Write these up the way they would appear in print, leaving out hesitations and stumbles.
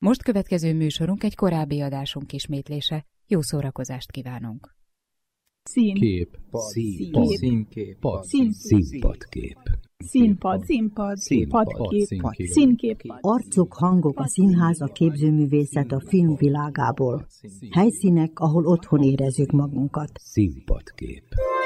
Most következő műsorunk egy korábbi adásunk ismétlése. Jó szórakozást kívánunk! Színkép. Színkép. Színpadkép. Színpad. Színkép. Arcok, hangok, a színház, a képzőművészet a film világából. Helyszínek, ahol otthon érezzük magunkat. Színpadkép.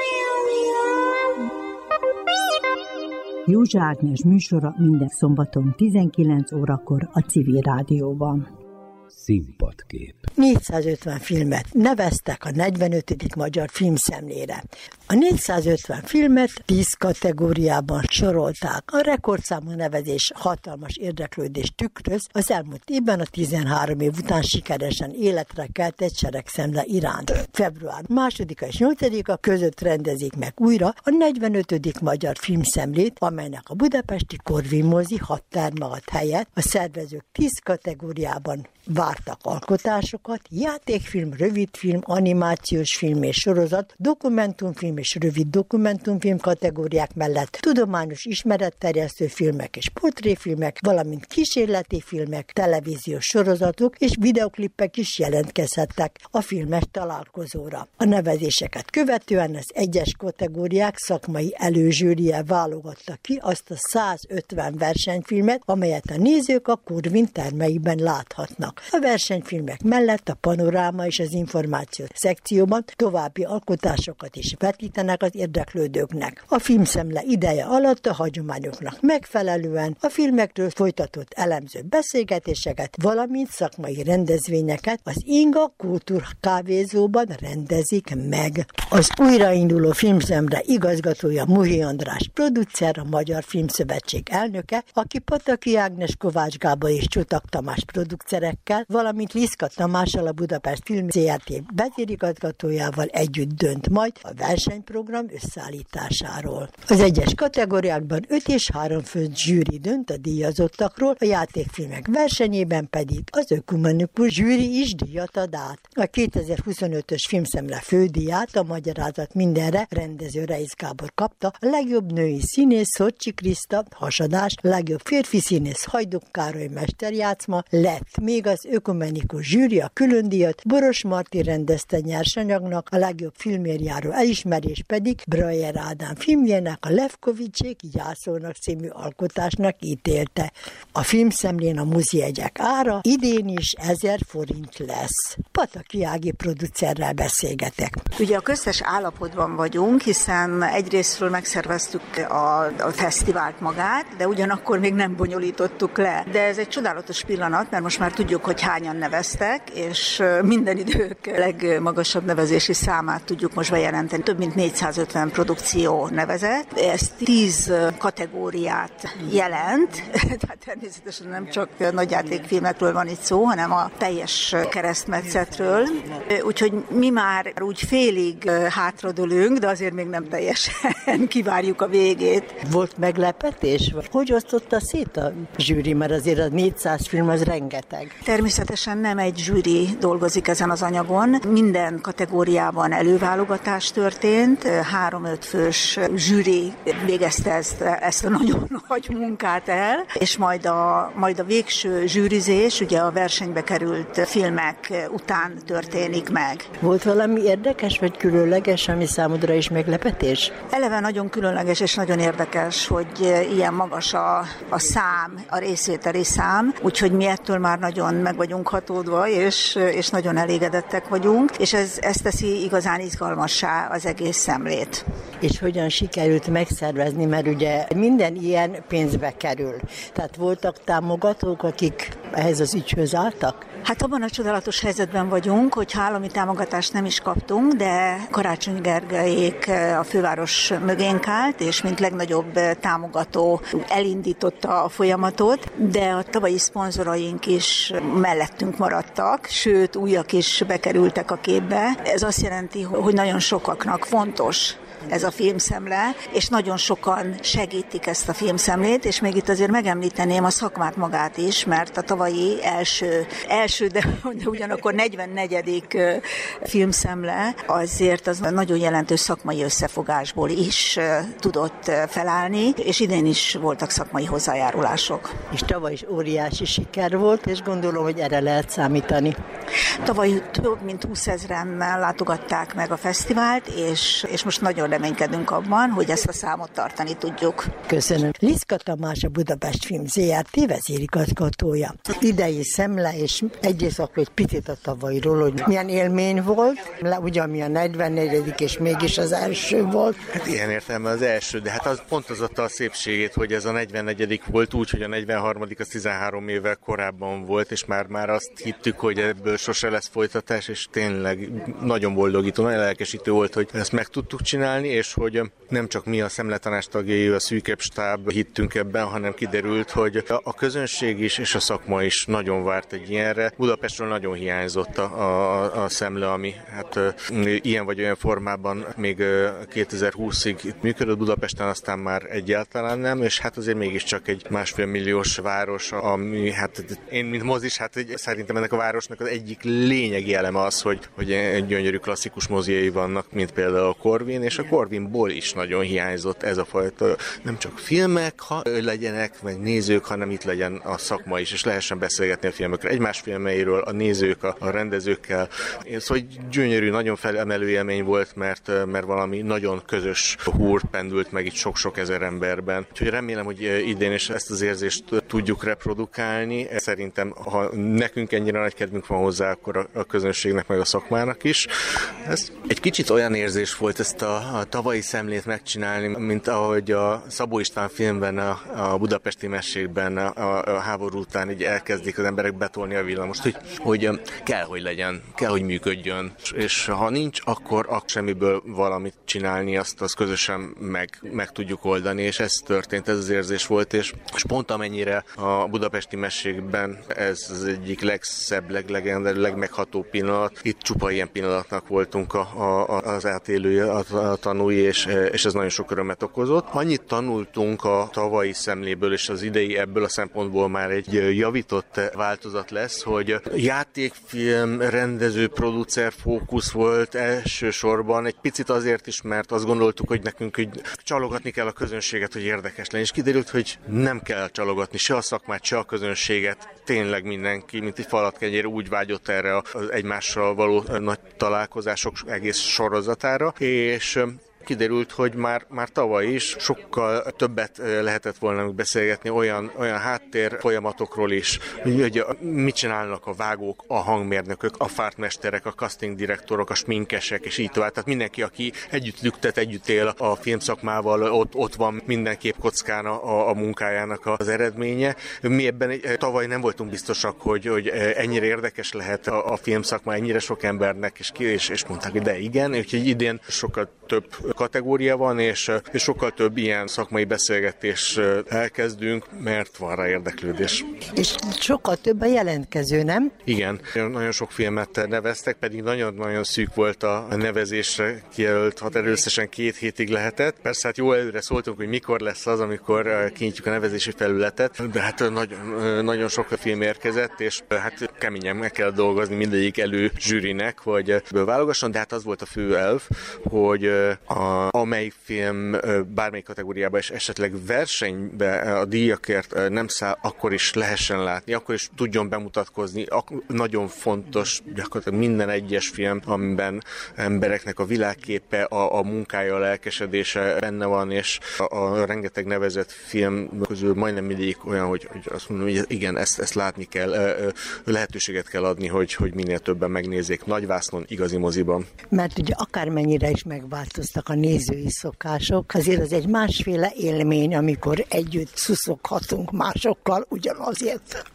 Józsa Ágnes műsora minden szombaton 19 órakor a Civil Rádióban. Színpadkép. 450 filmet neveztek a 45. Magyar Filmszemlére. A 450 filmet 10 kategóriában sorolták. A rekordszámú nevezés hatalmas érdeklődést tükröz az elmúlt évben a 13 év után sikeresen életre keltett seregszemle iránt. Február 2. és 8. között rendezik meg újra a 45. Magyar Filmszemlét, amelynek a budapesti Corvin mozi 6 terme ad helyet. A szervezők 10 kategóriában vártak alkotásokat, játékfilm, rövidfilm, animációs film és sorozat, dokumentumfilm és rövid dokumentumfilm kategóriák mellett tudományos ismeretterjesztő filmek és portréfilmek, valamint kísérleti filmek, televíziós sorozatok és videoklippek is jelentkezhettek a filmes találkozóra. A nevezéseket követően az egyes kategóriák szakmai előzsűrije válogatta ki azt a 150 versenyfilmet, amelyet a nézők a Corvin termeiben láthatnak. A versenyfilmek mellett a panoráma és az információ szekcióban további alkotásokat is vetítenek az érdeklődőknek. A filmszemle ideje alatt a hagyományoknak megfelelően a filmekről folytatott elemző beszélgetéseket, valamint szakmai rendezvényeket az Inga Kultúrkávézóban rendezik meg. Az újrainduló filmszemle igazgatója Muhi András producer, a Magyar Filmszövetség elnöke, aki Pataki Ágnes, Kovács Gábor és Csutak Tamás producerekkel, valamint Liszka Tamással, a Budapest Film ZRT vezérigazgatójával együtt dönt majd a versenyprogram összeállításáról. Az egyes kategóriákban 5 és 3 fő zsűri dönt a díjazottakról, a játékfilmek versenyében pedig az ökumenikus zsűri is díjat ad át. A 2025-ös filmszemle fődíját, a Magyarázat mindenre rendező Reisz Gábor kapta, a legjobb női színész Szocsi Kriszta, Hasadás, legjobb férfi színész Hajduk Károly mesterjátszma lett, még az ökumenikus zsűri a külön díjat Boros Marti rendezte nyersanyagnak, a legjobb filmért járó elismerés pedig Brajer Ádám filmjének, a Levkovicsék Jászolnak című alkotásnak ítélte. A filmszemlén a mozijegyek ára idén is 1000 forint lesz. Pataki Ági producerrel beszélgetek. Ugye a köztes állapotban vagyunk, hiszen egyrésztről megszerveztük a fesztivált magát, de ugyanakkor még nem bonyolítottuk le. De ez egy csodálatos pillanat, mert most már tudjuk, hogy hányan neveztek, és minden idők legmagasabb nevezési számát tudjuk most bejelenteni. Több mint 450 produkció nevezett. Ez 10 kategóriát jelent, tehát természetesen nem csak nagyjátékfilmekről van itt szó, hanem a teljes keresztmetszetről. Úgyhogy mi már úgy félig hátradőlünk, de azért még nem teljesen kivárjuk a végét. Volt meglepetés? Hogy osztotta szét a zsűri, mert azért a 400 film az rengeteg. Természetesen nem egy zsűri dolgozik ezen az anyagon. Minden kategóriában előválogatás történt, 3-5 fős zsűri végezte ezt a nagyon nagy munkát el, és majd a végső zsűrizés ugye a versenybe került filmek után történik meg. Volt valami érdekes vagy különleges, ami számodra is meglepetés? Eleve nagyon különleges és nagyon érdekes, hogy ilyen magas a szám, a részvételi szám, úgyhogy mi ettől már nagyon meg vagyunk hatódva, és nagyon elégedettek vagyunk, és ez teszi igazán izgalmassá az egész szemlét. És hogyan sikerült megszervezni, mert ugye minden ilyen pénzbe kerül. Tehát voltak támogatók, akik ehhez az ügyhöz álltak? Hát abban a csodálatos helyzetben vagyunk, hogy állami támogatást nem is kaptunk, de Karácsony Gergelyék a főváros mögénk állt, és mint legnagyobb támogató elindította a folyamatot, de a tavalyi szponzoraink is mellettünk maradtak, sőt újak is bekerültek a képbe. Ez azt jelenti, hogy nagyon sokaknak fontos ez a filmszemle, és nagyon sokan segítik ezt a filmszemlét, és még itt azért megemlíteném a szakmát magát is, mert a tavalyi első, de ugyanakkor 44. filmszemle azért az nagyon jelentős szakmai összefogásból is tudott felállni, és idén is voltak szakmai hozzájárulások. És tavaly is óriási siker volt, és gondolom, hogy erre lehet számítani. Tavaly több mint 20 000-en látogatták meg a fesztivált, és most nagyon reménykedünk abban, hogy ezt a számot tartani tudjuk. Köszönöm. Liszka Tamás, a Budapest Film Zrt. Vezérigazgatója. Idei szemle, és egyrészt akkor egy picit a tavalyról, hogy milyen élmény volt, ugyanmi a 44. és mégis az első volt. Hát ilyen értelemben az első, de hát az pont az adta a szépségét, hogy ez a 44. volt úgy, hogy a 43. az 13 évvel korábban volt, és már azt hittük, hogy ebből sose lesz folytatás, és tényleg nagyon boldogító, nagyon lelkesítő volt, hogy ezt meg tudtuk csinálni, és hogy nem csak mi a szemletanács tagjai, a szűkebb stáb hittünk ebben, hanem kiderült, hogy a közönség is, és a szakma is nagyon várt egy ilyenre. Budapestről nagyon hiányzott a szemle, ami hát ilyen vagy olyan formában még 2020-ig működött Budapesten, aztán már egyáltalán nem, és hát azért mégiscsak egy 1,5 milliós város, ami hát én, mint mozis, hát szerintem ennek a városnak az egyik lényegi eleme az, hogy gyönyörű klasszikus moziai vannak, mint például a Corvin, és a Corvinból is nagyon hiányzott ez a fajta, nem csak filmek legyenek, meg nézők, hanem itt legyen a szakma is, és lehessen beszélgetni a filmekről, egymás filmeiről, a nézők, a rendezőkkel. Szóval gyönyörű, nagyon felemelő élmény volt, mert valami nagyon közös húr pendült meg itt sok-sok ezer emberben. Úgyhogy remélem, hogy idén is ezt az érzést tudjuk reprodukálni. Szerintem, ha nekünk ennyire nagy kedvünk van hozzá, akkor a közönségnek meg a szakmának is. Ez egy kicsit olyan érzés volt ezt a tavalyi szemlét megcsinálni, mint ahogy a Szabó István filmben, a budapesti mesékben a háború után így elkezdik az emberek betolni a villamost, hogy kell, hogy legyen, kell, hogy működjön, és ha nincs, akkor semmiből valamit csinálni, azt közösen meg tudjuk oldani, és ez történt, ez az érzés volt, és pont amennyire a budapesti mesékben ez az egyik legszebb, legmegható pillanat, itt csupa ilyen pillanatnak voltunk az átélői, a tanúi, és ez nagyon sok örömet okozott. Annyit tanultunk a tavalyi szemléből, és az idei ebből a szempontból már egy javított változat lesz, hogy játékfilm, rendező, producer fókusz volt elsősorban, egy picit azért is, mert azt gondoltuk, hogy nekünk hogy csalogatni kell a közönséget, hogy érdekes legyen, és kiderült, hogy nem kell csalogatni se a szakmát, se a közönséget, tényleg mindenki, mint egy falatkenyér úgy vágyott erre az egymással való nagy találkozások egész sorozatára, és kiderült, hogy már tavaly is sokkal többet lehetett volna beszélgetni olyan háttér folyamatokról is, hogy mit csinálnak a vágók, a hangmérnökök, a fártmesterek, a casting direktorok, a sminkesek, és így tovább. Tehát mindenki, aki együtt lüktet, együtt él a filmszakmával, ott van mindenképp kockán a munkájának az eredménye. Mi ebben tavaly nem voltunk biztosak, hogy ennyire érdekes lehet a filmszakma, ennyire sok embernek, és mondták, hogy de igen, úgyhogy idén sokkal több kategória van, és sokkal több ilyen szakmai beszélgetés elkezdünk, mert van rá érdeklődés. És sokkal több a jelentkező, nem? Igen, nagyon sok filmet neveztek, pedig nagyon-nagyon szűk volt a nevezésre kijelölt, hát összesen 2 hétig lehetett. Persze hát jó előre szóltunk, hogy mikor lesz az, amikor kinyitjuk a nevezési felületet, de hát nagyon sok film érkezett, és hát keményen meg kell dolgozni mindegyik előzsűrinek, hogy válogasson, de hát az volt a fő elv, hogy amely film bármelyik kategóriában és esetleg versenybe a díjakért nem száll, akkor is lehessen látni, akkor is tudjon bemutatkozni. Nagyon fontos gyakorlatilag minden egyes film, amiben embereknek a világképe, a munkája, a lelkesedése benne van, és a rengeteg nevezett film közül majdnem mindegyik olyan, hogy azt mondom, hogy igen, ezt látni kell, lehetőséget kell adni, hogy minél többen megnézzék nagyvásznon, igazi moziban. Mert ugye akármennyire is megváltoztak a nézői szokások, azért az egy másféle élmény, amikor együtt szuszoghatunk másokkal ugyanazért.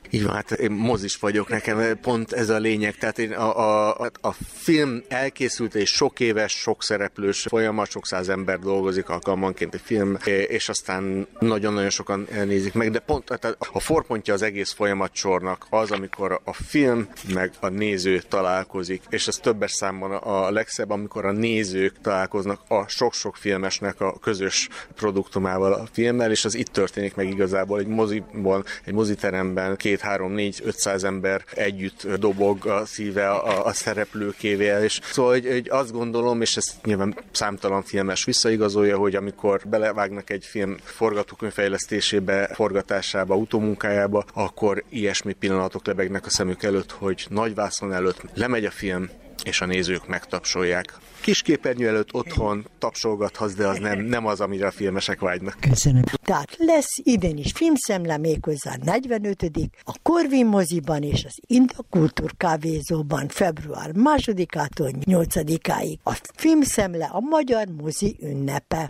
Így van, hát én mozis vagyok, nekem pont ez a lényeg, tehát én a film elkészült egy sok éves, sok szereplős folyamat, sok száz ember dolgozik alkalmanként egy film, és aztán nagyon-nagyon sokan nézik meg, de pont a forpontja az egész folyamatsornak az, amikor a film meg a néző találkozik, és ez többes számban a legszebb, amikor a nézők találkoznak a sok-sok filmesnek a közös produktumával, a filmmel, és az itt történik meg igazából egy moziban, egy moziteremben 2-3-4-500 ember együtt dobog a szíve a szereplőkével, és szóval hogy azt gondolom, és ezt nyilván számtalan filmes visszaigazolja, hogy amikor belevágnak egy film forgatókönyvfejlesztésébe, forgatásába, utómunkájába, akkor ilyesmi pillanatok lebegnek a szemük előtt, hogy nagyvászon előtt lemegy a film, és a nézők megtapsolják. Kisképernyő előtt otthon tapsolgathatsz, de az nem az, amire a filmesek vágynak. Köszönöm. Tehát lesz idén is filmszemle, méghozzá 45. a Corvin moziban és az Inda Kultúr kávézóban február 2-től 8-áig. A filmszemle a magyar mozi ünnepe.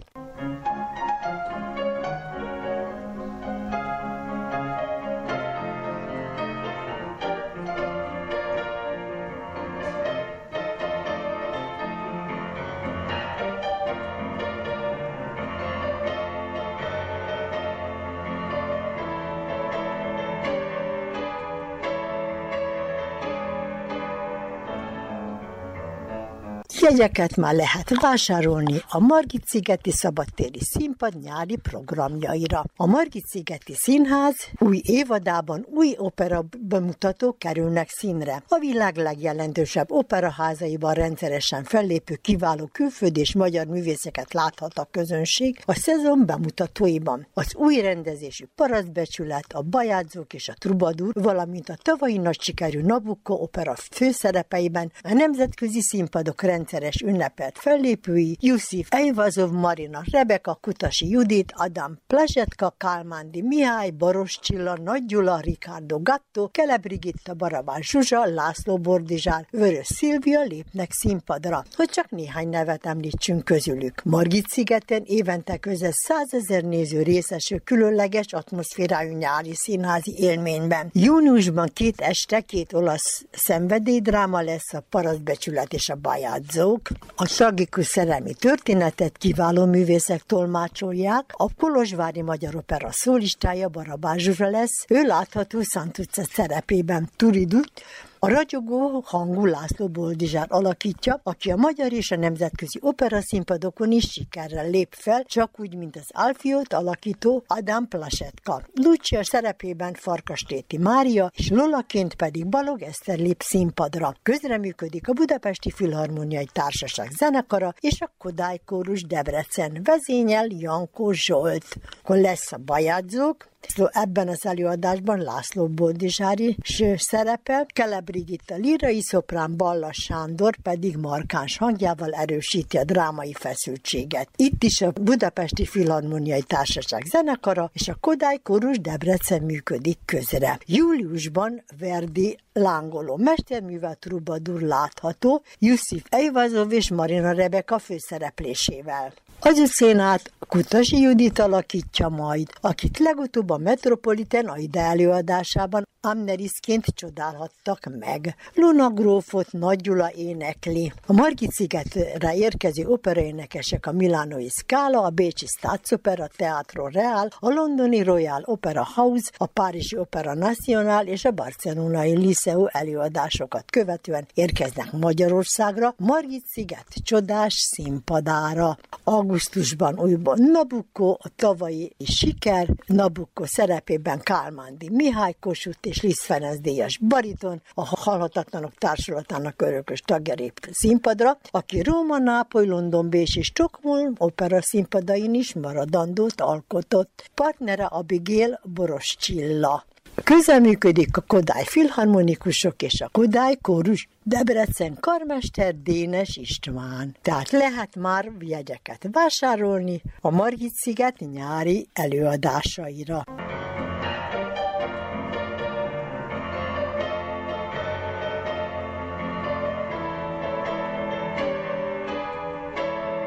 Jegyeket már lehet vásárolni a Margit-szigeti Szabadtéri Színpad nyári programjaira. A Margit-szigeti Színház új évadában új opera bemutatók kerülnek színre. A világ legjelentősebb operaházaiban rendszeresen fellépő kiváló külföldi és magyar művészeket láthat a közönség a szezon bemutatóiban. Az új rendezésű Parasztbecsület, a Bajadzók és a Trubadur, valamint a tavalyi nagy sikerű Nabucco opera főszerepeiben a nemzetközi színpadok rendszeres ünnepelt fellépői Jusif Eyvazov Marina, Rebeka Kutasi Judit, Adam Plazsetka, Kálmándi Mihály, Baros Csilla, Nagy Gyula, Ricardo Gatto, Kele Brigitta, Barabás Zsuzsa, László Bordizsár, Vörös Szilvia lépnek színpadra, hogy csak néhány nevet említsünk közülük. Margit-szigeten évente közel 100 000 néző részesül különleges atmoszférájú nyári színházi élményben. Júniusban 2 este 2 olasz szenvedélydráma lesz, a Parasztbecsület és a Bajadzók. A tragikus szerelmi történetet kiváló művészek tolmácsolják, a kolozsvári Magyar Opera szólistája Barabás Zsuzsa lesz, ő látható Santucca szerepében. Turidut a ragyogó hangú László Boldizsár alakítja, aki a magyar és a nemzetközi operaszínpadokon is sikerrel lép fel, csak úgy, mint az Alfiót alakító Adam Plazsetka. Lucia szerepében Farkastéti Mária, és Lolaként pedig Balog Eszter lép színpadra. Közreműködik a Budapesti Filharmoniai Társaság zenekara és a Kodály Kórus Debrecen, vezényel Jankó Zsolt. Akkor lesz a Bajadzók, ebben az előadásban László Boldizsár is szerepel, Kele Brigitta lírai szoprán, Ballas Sándor pedig markáns hangjával erősíti a drámai feszültséget. Itt is a Budapesti Filharmoniai Társaság zenekara és a Kodály Kórus Debrecen működik közre. Júliusban Verdi lángoló mesterművel Trubadur látható, Jusif Eyvazov és Marina Rebeka főszereplésével. Az szénát Kutasi Judit alakítja majd, akit legutóbb a Metropolitan Aida előadásában Amnerisként csodálhattak meg. Luna grófot Nagy Gyula énekli. A Margit-szigetre érkező operaénekesek a milánói Scala, a bécsi Staatsopera Teatro Real, a londoni Royal Opera House, a párizsi Opera Nacional és a barcelonai Liceo előadásokat követően érkeznek Magyarországra, Margit-sziget csodás színpadára. Augusztusban újban Nabucco, a tavalyi siker, Nabucco szerepében Kálmándi Mihály, Kossuth és Liszt Ferenc díjas bariton, a Halhatatlanok Társulatának örökös tagja lép színpadra, aki Róma, Nápoly, London, Bécs és Stockholm opera színpadain is maradandót alkotott. Partnere Abigail Boros Csilla. Közreműködik a Kodály Filharmonikusok és a Kodály Kórus Debrecen karmester Dénes István. Tehát lehet már jegyeket vásárolni a Margit-sziget nyári előadásaira.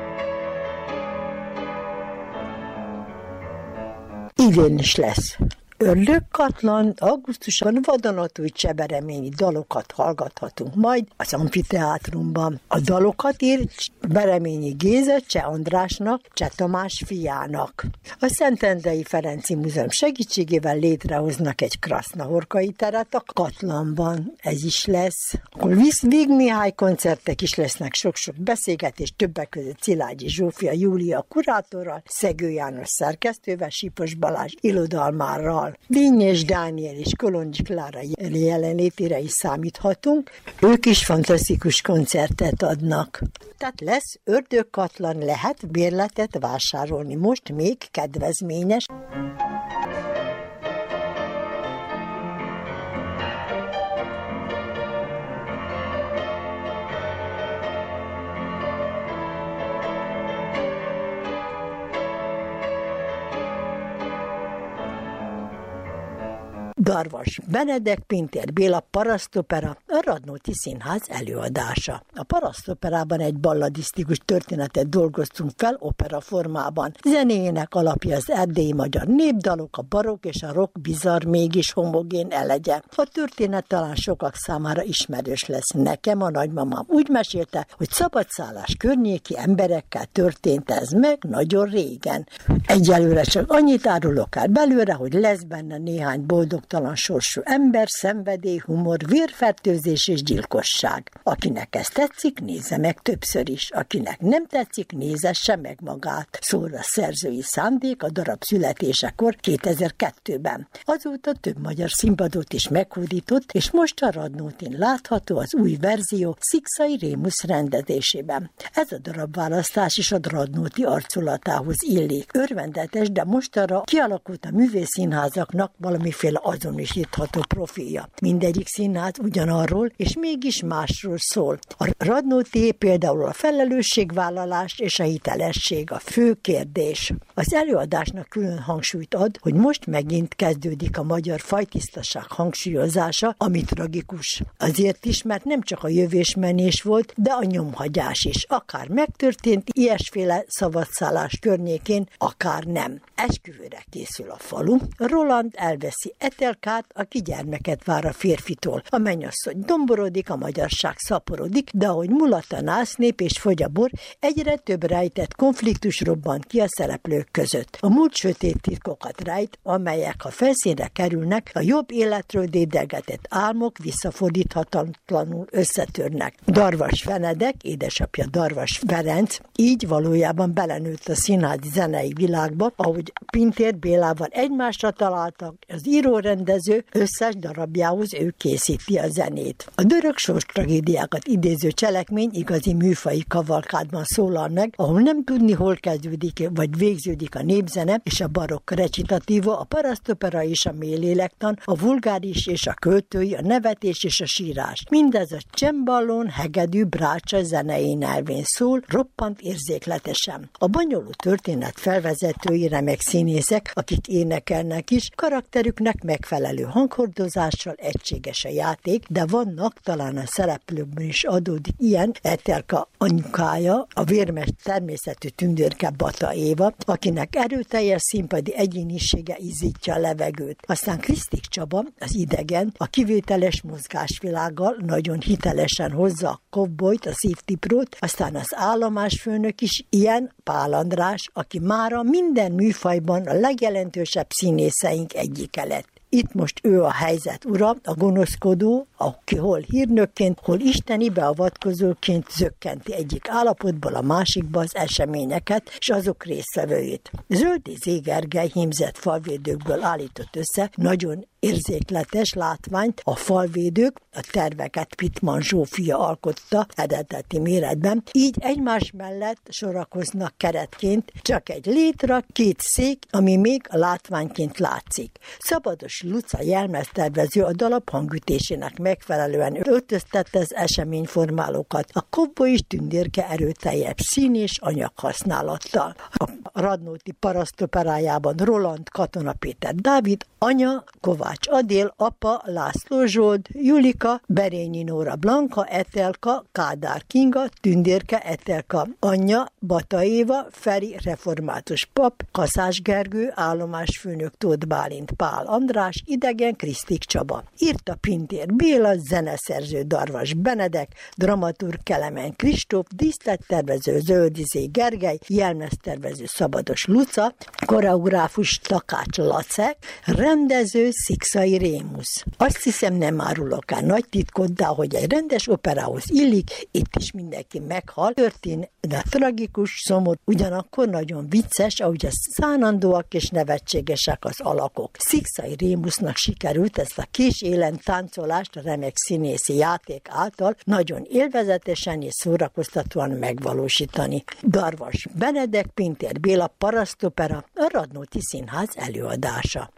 Idén is lesz Ördögkatlan, augusztusban vadonatúj csebereményi dalokat hallgathatunk majd az amfiteátrumban. A dalokat írt Bereményi Géza Cseh Andrásnak, Cseh Tamás fiának. A Szentendrei Ferenci Múzeum segítségével létrehoznak egy krasznahorkai teret a Katlanban. Ez is lesz. Akkor Víg Mihály koncertek is lesznek, sok-sok beszélgetés, többek között Szilágyi Zsófia Júlia kurátorral, Szegő János szerkesztővel, Sipos Balázs irodalmárral. Dínyés Dániel és Kolondzsi Klára jelenlétére is számíthatunk. Ők is fantasztikus koncertet adnak. Tehát lesz Ördögkatlan, lehet bérletet vásárolni. Most még kedvezményes. Darvas Benedek, Pintér Béla parasztopera, a Radnóti Színház előadása. A parasztoperában egy balladisztikus történetet dolgoztunk fel opera formában. Zenéjének alapja az erdélyi magyar népdalok, a barokk és a rock bizarr, mégis homogén elegye. A történet talán sokak számára ismerős lesz. Nekem a nagymamám úgy mesélte, hogy szabadszállás környéki emberekkel történt ez meg nagyon régen. Egyelőre csak annyit árulok el belőle, hogy lesz benne néhány boldogtalan sorsú ember, szenvedély, humor, vérfertőzés és gyilkosság. Akinek ez tetszik, nézze meg többször is. Akinek nem tetszik, nézesse meg magát. Szól a szerzői szándék a darab születésekor 2002-ben. Azóta több magyar színpadot is meghódított, és most a Radnótin látható az új verzió Szikszai Rémusz rendezésében. Ez a darabválasztás is a Radnóti arculatához illik. Örvendetes, de mostanra kialakult a művészszínházaknak valamiféle azonosítható profilja. Mindegyik színház ugyanarról, és mégis másról szól. A Radnóti például a felelősségvállalás és a hitelesség a fő kérdés. Az előadásnak külön hangsúlyt ad, hogy most megint kezdődik a magyar fajtisztaság hangsúlyozása, ami tragikus. Azért is, mert nem csak a jövésmenés volt, de a nyomhagyás is. Akár megtörtént ilyesféle szabadszállás környékén, akár nem. Esküvőre készül a falu. Roland elveszi Etelkát, aki gyermeket vár a férfitól. A mennyasszony domborodik, a magyarság szaporodik, de ahogy mulat a násznép és fogy a bor, egyre több rejtett konfliktus robban ki a szereplők között. A múlt sötét titkokat rejt, amelyek a felszínre kerülnek, a jobb életről dédelgetett álmok visszafordíthatatlanul összetörnek. Darvas Benedek, édesapja Darvas Ferenc, így valójában belenőtt a színházi zenei világba, ahogy Pintér Bélával egymásra találtak, az író-rendező összes darabjához ő készíti a zenét. A görög sorstragédiákat idéző cselekmény igazi műfai kavalkádban szólal meg, ahol nem tudni, hol kezdődik vagy végződik a népzene és a barokk recitatíva, a parasztopera és a mélélektan, a vulgáris és a költői, a nevetés és a sírás. Mindez a cemballón, hegedű, brácsa zenei nyelvén szól, roppant érzékletesen. A bonyolult történet felvezetői remek színészek, akik énekelnek is, karakterüknek megfelelő hanghordozással egységes a játék, de vannak, talán a szereplőkben is adódik ilyen, Etelka anyukája, a vérmes természetű tündérke Bata Éva, akinek erőteljes színpadi egyénisége izzítja a levegőt. Aztán Krisztik Csaba, az idegen, a kivételes mozgásvilággal nagyon hitelesen hozza a kovbolyt, a szívtiprót, aztán az állomásfőnök is ilyen, Pál András, aki mára minden műfajban a legjelentősebb színészeink egyike lett. Itt most ő a helyzet ura, a gonoszkodó, aki hol hírnökként, hol isteni beavatkozóként zökkenti egyik állapotból a másikba az eseményeket és azok résztvevőit. Zöldi Zégergely hímzett falvédőkből állított össze nagyon érzékletes látványt, a falvédők, a terveket Pittman Zsófia alkotta eredeti méretben, így egymás mellett sorakoznak keretként, csak egy létra, két szék, ami még a látványként látszik. Szabados Luca jelmeztervező a dalap hangütésének megfelelően öltöztette az eseményformálókat a Kobboly és Tündérke erőteljesebb szín és anyaghasználattal. A Radnóti parasztoperájában Roland Katona Péter Dávid, anya Kovács Adél, apa László Zsold, Julika, Berényi Nóra Blanka, Etelka, Kádár Kinga, Tündérke Etelka, anyja Bata Éva, Feri református pap, Kaszás Gergő, állomásfőnök Tóth Bálint Pál András, idegen Krisztik Csaba. Írta Pintér Béla, zeneszerző Darvas Benedek, dramaturg Kelemen Kristóf, díszlettervező Zöldizé Gergely, jelmeztervező Szabados Luca, koreográfus Takács Lacek, rendező Szikszai Rémusz. Azt hiszem, nem árulok el nagy titkot, de ahogy egy rendes operához illik, itt is mindenki meghal. Történet tragikus, szomorú, ugyanakkor nagyon vicces, ahogy a szánandóak és nevetségesek az alakok. Szikszai Rémusznak sikerült ezt a kis élen táncolást a remek színészi játék által nagyon élvezetesen és szórakoztatóan megvalósítani. Darvas Benedek, Pintér Béla parasztopera, a Radnóti Színház előadása.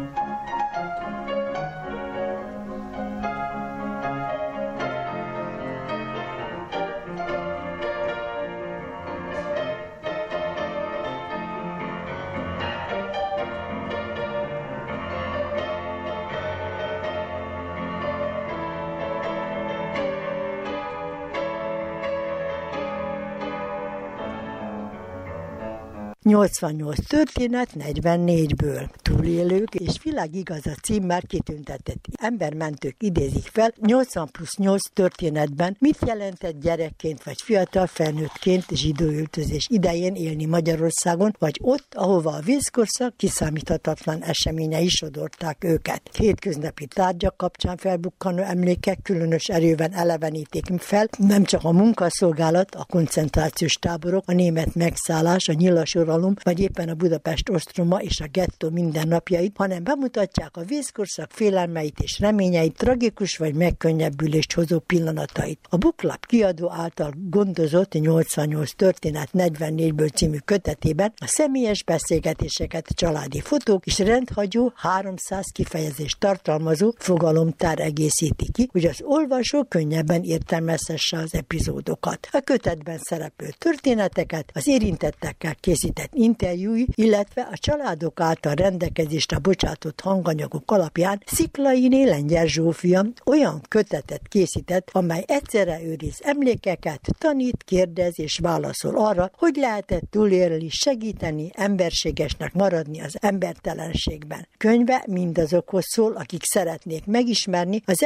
...88 történet 44-ből. Túlélők és világigaz a címmel kitüntetett embermentők idézik fel 80+8 történetben, mit jelentett gyerekként vagy fiatal felnőttként zsidóöltözés idején élni Magyarországon, vagy ott, ahova a vízkorszak kiszámíthatatlan eseményei sodorták őket. Hétköznapi tárgyak kapcsán felbukkanó emlékek különös erőben elevenítik fel, nem csak a munkaszolgálat, a koncentrációs táborok, a német megszállás, a nyilasoralom, vagy éppen a Budapest ostroma és a gettó mindennapjait, hanem bemutatják a vízkorszak félelmeit és reményeit, tragikus vagy megkönnyebbülést hozó pillanatait. A Buklap kiadó által gondozott 88 történet 44-ből című kötetében a személyes beszélgetéseket, családi fotók és rendhagyó 300 kifejezést tartalmazó fogalomtár egészíti ki, hogy az olvasó könnyebben értelmezhesse az epizódokat. A kötetben szereplő történeteket az érintettekkel készített interjúi, illetve a családok által rendelkezésre bocsátott hanganyagok alapján Sziklainé Lengyel Zsófia olyan kötetet készített, amely egyszerre őriz emlékeket, tanít, kérdez és válaszol arra, hogy lehetett túlélni, segíteni, emberségesnek maradni az embertelenségben. Könyve mindazokhoz szól, akik szeretnék megismerni az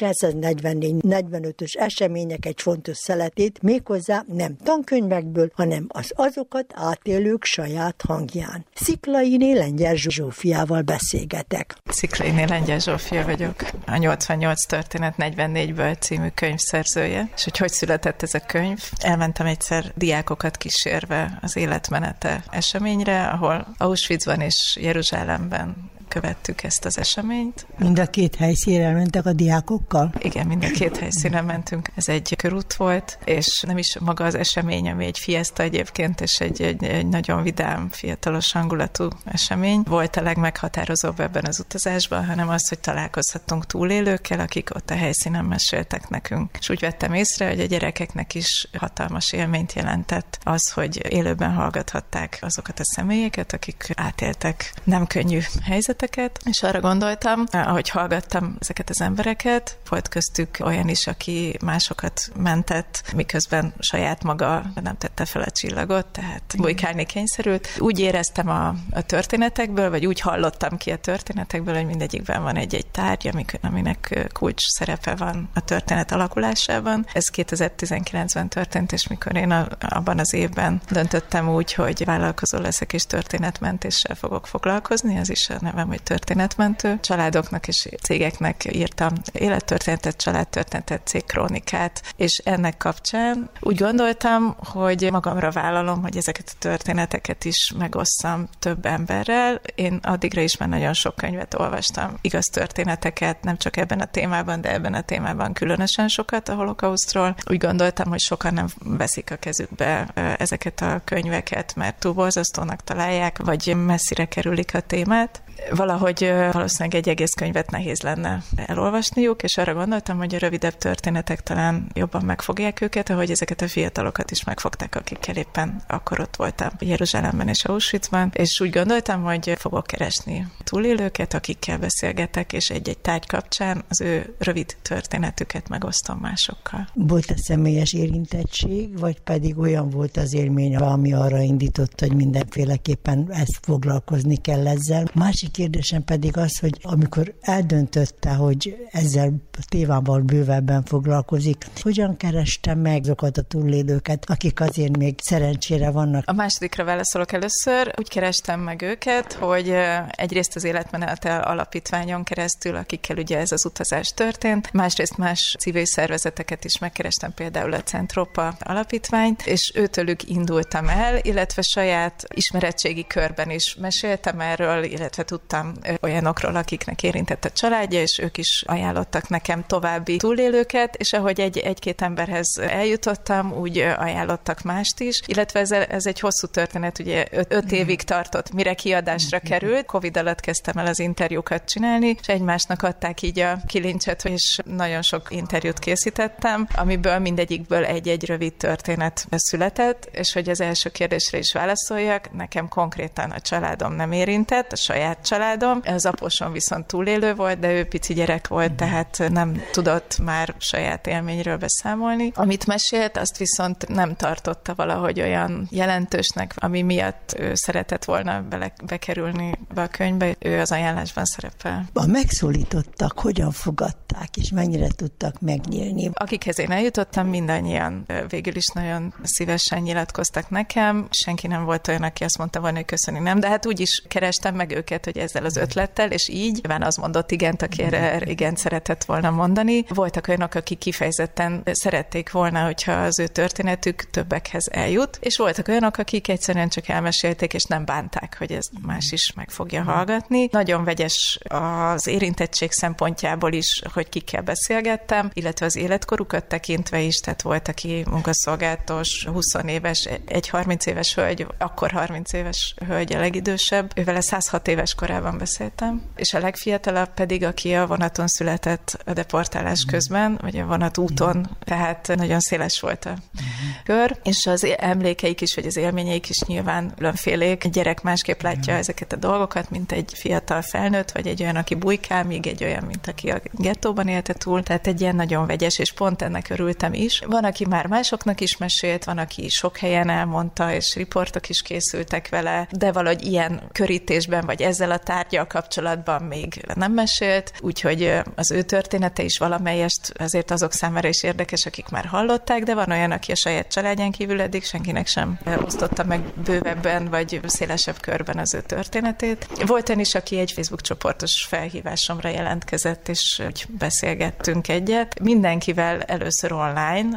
1944-45-ös események egy fontos szeletét, méghozzá nem tankönyvekből, hanem az azokat átélők saját hangján. Sziklainé Lengyel Zsófiával beszélgetek. Sziklainé Lengyel Zsófia vagyok, a 88 történet 44-ből című könyvszerzője. És hogy született ez a könyv? Elmentem egyszer diákokat kísérve az életmenete eseményre, ahol Auschwitzban és Jeruzsálemben követtük ezt az eseményt. Mind a két helyszínre mentek a diákokkal? Igen, mind a két helyszínre mentünk. Ez egy körút volt, és nem is maga az esemény, ami egy fiesta egyébként, és egy nagyon vidám, fiatalos hangulatú esemény volt a legmeghatározóbb ebben az utazásban, hanem az, hogy találkozhattunk túlélőkkel, akik ott a helyszínen meséltek nekünk. És úgy vettem észre, hogy a gyerekeknek is hatalmas élményt jelentett az, hogy élőben hallgathatták azokat a személyeket, akik átéltek nem könnyű helyzeteket, és arra gondoltam, ahogy hallgattam ezeket az embereket, volt köztük olyan is, aki másokat mentett, miközben saját maga nem tette fel a csillagot, tehát bujkálni kényszerült. Úgy éreztem a történetekből, vagy úgy hallottam ki a történetekből, hogy mindegyikben van egy tárgy, aminek kulcs szerepe van a történet alakulásában. Ez 2019-ben történt, és mikor én abban az évben döntöttem úgy, hogy vállalkozó leszek és történetmentéssel fogok foglalkozni, ez is a nevem, hogy történetmentő. Családoknak és cégeknek írtam élettörténetet, családtörténetet, cégkrónikát, és ennek kapcsán úgy gondoltam, hogy magamra vállalom, hogy ezeket a történeteket is megosszam több emberrel. Én addigra is már nagyon sok könyvet olvastam, igaz történeteket, nem csak ebben a témában, de ebben a témában különösen sokat a holokausztról. Úgy gondoltam, hogy sokan nem veszik a kezükbe ezeket a könyveket, mert túl borzasztónak találják, vagy messzire kerülik a témát. valahogy valószínűleg egy egész könyvet nehéz lenne elolvasniuk, és arra gondoltam, hogy a rövidebb történetek talán jobban megfogják őket, ahogy ezeket a fiatalokat is megfogták, akikkel éppen akkor ott voltam Jeruzsálemben és Auschwitzban, és úgy gondoltam, hogy fogok keresni túlélőket, akikkel beszélgetek, és egy-egy tárgy kapcsán az ő rövid történetüket megosztom másokkal. Volt-e személyes érintettség, vagy pedig olyan volt az élmény, ami arra indította, hogy mindenféleképpen ezt foglalkozni kell ezzel? Másik kérdésem pedig az, hogy amikor eldöntötte, hogy ezzel a témával bővebben foglalkozik, hogyan kereste meg azokat a túlélőket, akik azért még szerencsére vannak? A másodikra válaszolok először. Úgy kerestem meg őket, hogy egyrészt az Életmenetel Alapítványon keresztül, akikkel ugye ez az utazás történt, másrészt más civil szervezeteket is megkerestem, például a Centropa Alapítványt, és őtőlük indultam el, illetve saját ismeretségi körben is meséltem erről, illetve tudtam olyanokról, akiknek érintett a családja, és ők is ajánlottak nekem további túlélőket, és ahogy egy-két emberhez eljutottam, úgy ajánlottak mást is, illetve ez egy hosszú történet, ugye 5 évig tartott, mire kiadásra került. Covid alatt kezdtem el az interjúkat csinálni, és egymásnak adták így a kilincset, és nagyon sok interjút készítettem, amiből mindegyikből egy-egy rövid történet született, és hogy az első kérdésre is válaszoljak, nekem konkrétan a családom nem érintett, a saját családom, az apósom viszont túlélő volt, de ő pici gyerek volt, tehát nem tudott már saját élményről beszámolni. Amit mesélt, azt viszont nem tartotta valahogy olyan jelentősnek, ami miatt ő szeretett volna bekerülni be a könyvbe, ő az ajánlásban szerepel. A megszólítottak hogyan fogadták, és mennyire tudtak megnyílni? Akikhez én eljutottam, mindannyian végül is nagyon szívesen nyilatkoztak nekem. Senki nem volt olyan, aki azt mondta volna, hogy köszöni, nem, de hát úgy is kerestem meg őket, hogy ezzel az ötlettel, és így nyilván az mondott igent, aki erre igent szeretett volna mondani. Voltak olyanok, akik kifejezetten szerették volna, hogyha az ő történetük többekhez eljut, és voltak olyanok, akik egyszerűen csak elmesélték, és nem bánták, hogy ez más is meg fogja hallgatni. Nagyon vegyes az érintettség szempontjából is, hogy kikkel beszélgettem, illetve az életkorukat tekintve is, tehát volt, aki munkaszolgálatos, 20 éves, egy 30 éves hölgy, akkor 30 éves hölgy a legidősebb, ővele 106 éves korában beszéltem, és a legfiatalabb pedig, aki a vonaton született a deportálás közben, vagy a vonatúton, tehát nagyon széles volt a kör, és az emlékeik is, vagy az élményeik is nyilván különfélék. Egy gyerek másképp látja ezeket a dolgokat, mint egy fiatal felnőtt, vagy egy olyan, aki bujkál, míg egy olyan, mint aki a gettóban élte túl, tehát egy ilyen nagyon vegyes, és pont ennek örültem is. Van, aki már másoknak is mesélt, van, aki sok helyen elmondta, és riportok is készültek vele, de valahogy ilyen körítésben, vagy ezzel a tárggyal kapcsolatban még nem mesélt, úgyhogy az ő története is valamelyest azért azok számára is érdekes, akik már hallották, de van olyan, aki a saját családján kívül eddig senkinek sem osztotta meg bővebben, vagy szélesebb körben az ő történetét. Volt olyan is, aki egy Facebook csoportos felhívásomra jelentkezett, és úgy beszélgettünk egyet. Mindenkivel először online,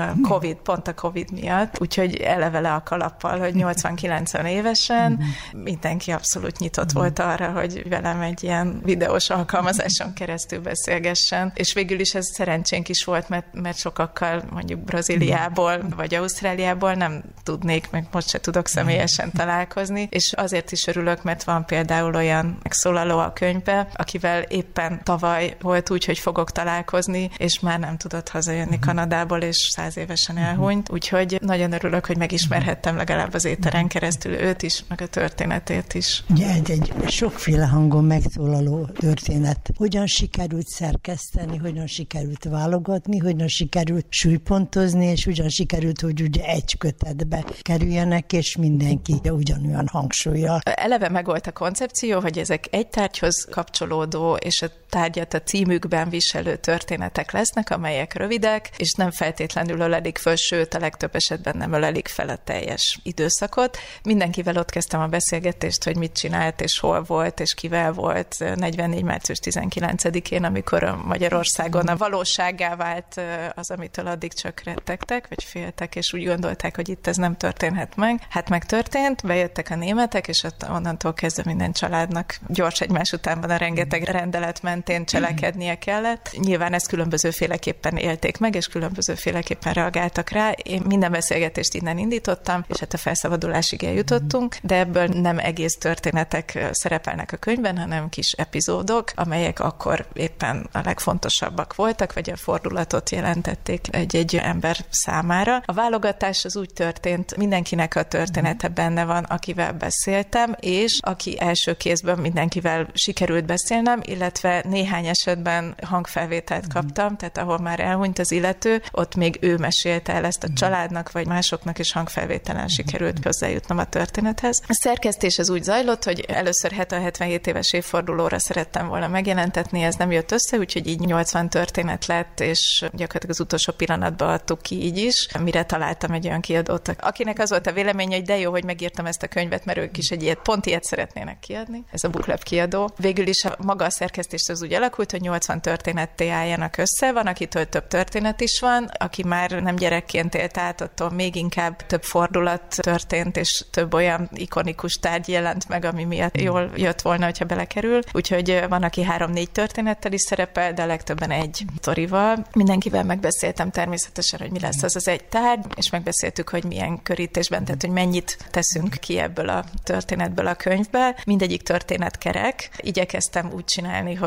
pont a Covid miatt, úgyhogy eleve le a kalappal, hogy 80-90 évesen mindenki abszolút nyitott volt arra, hogy velem egy ilyen videós alkalmazáson keresztül beszélgessen, és végül is ez szerencsénk is volt, mert sokakkal mondjuk Brazíliából vagy Ausztráliából nem tudnék, meg most se tudok személyesen találkozni, és azért is örülök, mert van például olyan megszólaló a könyvbe, akivel éppen tavaly volt úgy, hogy fogok találkozni, és már nem tudott hazajönni Kanadából, és 100 évesen elhunyt, úgyhogy nagyon örülök, hogy megismerhettem legalább az éteren keresztül őt is, meg a történetét is. Ugye egy sokféle hangon megszólaló történet. Hogyan sikerült szerkeszteni, hogyan sikerült válogatni, hogyan sikerült súlypontozni, és hogyan sikerült, hogy ugye egy kötetbe kerüljenek, és mindenki ugyanolyan hangsúllyal. Eleve megvolt a koncepció, hogy ezek egy tárgyhoz kapcsolódó, és a tárgyat a címükben viselő történetek lesznek, amelyek rövidek, és nem feltétlenül ölelik föl, sőt, a legtöbb esetben nem ölelik fel a teljes időszakot. Mindenkivel ott kezdtem a beszélgetést, hogy mit csinált, és hol volt, és kivel volt 44. március 19-én, amikor Magyarországon a valósággá vált az, amitől addig csak rettegtek, vagy féltek, és úgy gondolták, hogy itt ez nem történhet meg. Hát megtörtént, bejöttek a németek, és onnantól kezdve minden családnak gyors egymás utánban a rengeteg rendelet ment mentén cselekednie kellett. Nyilván ezt különbözőféleképpen élték meg, és különbözőféleképpen reagáltak rá. Én minden beszélgetést innen indítottam, és hát a felszabadulásig eljutottunk, de ebből nem egész történetek szerepelnek a könyvben, hanem kis epizódok, amelyek akkor éppen a legfontosabbak voltak, vagy a fordulatot jelentették egy ember számára. A válogatás az úgy történt, mindenkinek a története benne van, akivel beszéltem, és aki első kézből mindenkivel sikerült beszélnem, illetve néhány esetben hangfelvételt kaptam, tehát ahol már elhunyt az illető, ott még ő mesélte el ezt a családnak, vagy másoknak is hangfelvételen sikerült hozzájutnom a történethez. A szerkesztés az úgy zajlott, hogy először 77 éves évfordulóra szerettem volna megjelentetni, ez nem jött össze, úgyhogy így 80 történet lett, és gyakorlatilag az utolsó pillanatban adtuk ki így is, mire találtam egy olyan kiadót, akinek az volt a véleménye, hogy de jó, hogy megírtam ezt a könyvet, mert ők is pont ilyet szeretnének kiadni. Ez a BookLab kiadó. Végül is maga a szerkesztés az úgy alakult, hogy 80 történetté álljanak össze. Van, akitől több történet is van, aki már nem gyerekként élt át, attól még inkább több fordulat történt, és több olyan ikonikus tárgy jelent meg, ami miatt jól jött volna, hogyha belekerül. Úgyhogy van, aki 3-4 történettel is szerepel, de a legtöbben egy sztorival. Mindenkivel megbeszéltem természetesen, hogy mi lesz az egy tárgy, és megbeszéltük, hogy milyen körítésben, tehát hogy mennyit teszünk ki ebből a történetből a könyvbe. Mindegyik történet kerek. Igyekeztem úgy csinálni,